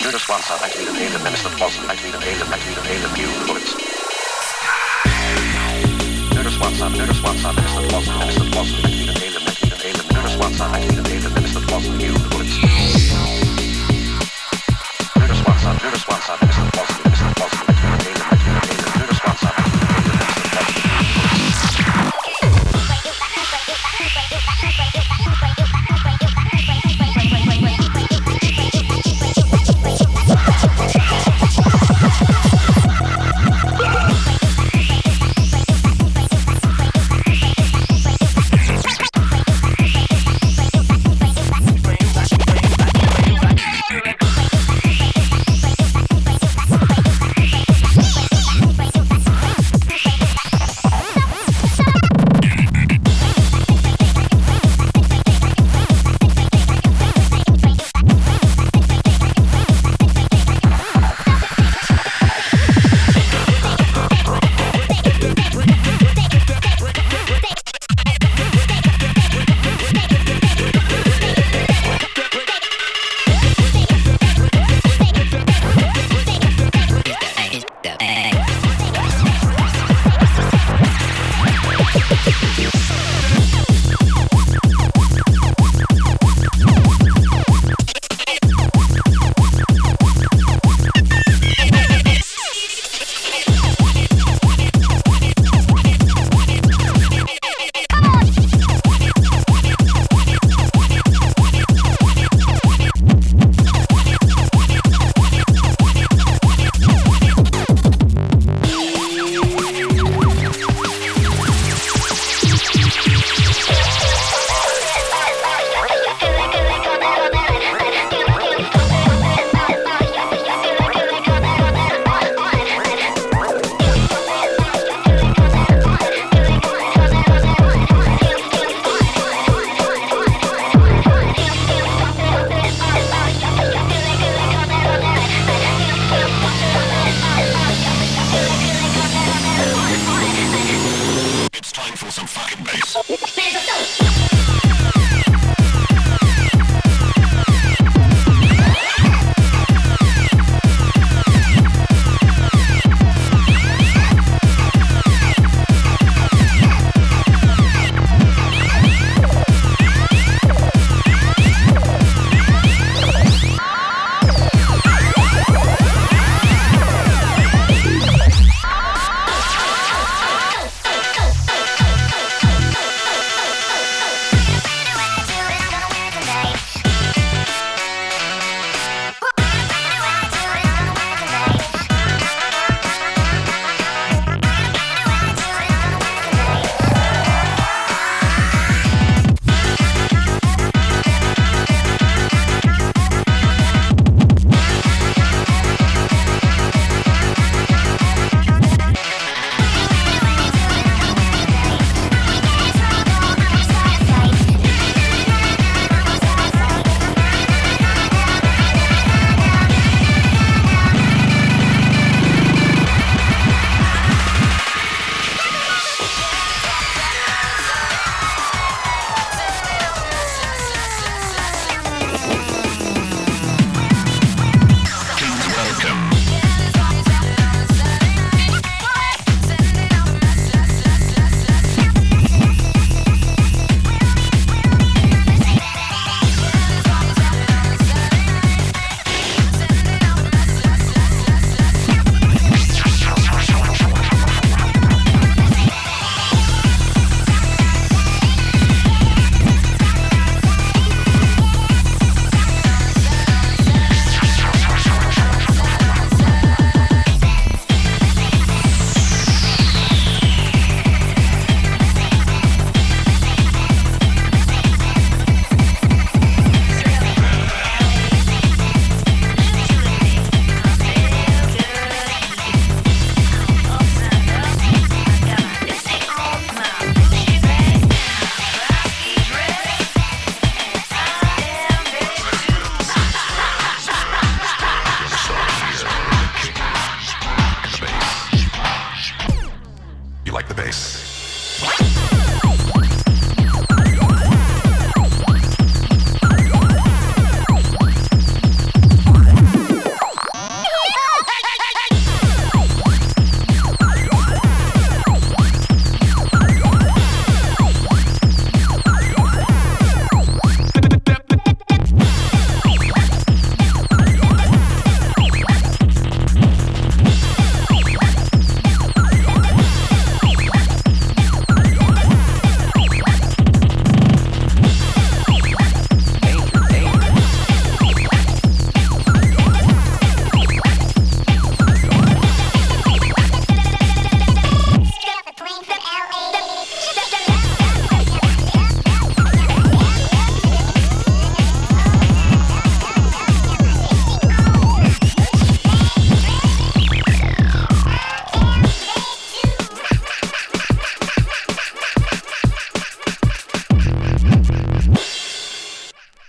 Notice once I like to be the menace that wasn't like to be the few bullets. Notice once I menace that wasn't like to be the notice once I like to be the menace that wasn't few bullets. Notice once I menace that wasn't like to be the notice once I like to be the menace that wasn't few bullets. You like the bass?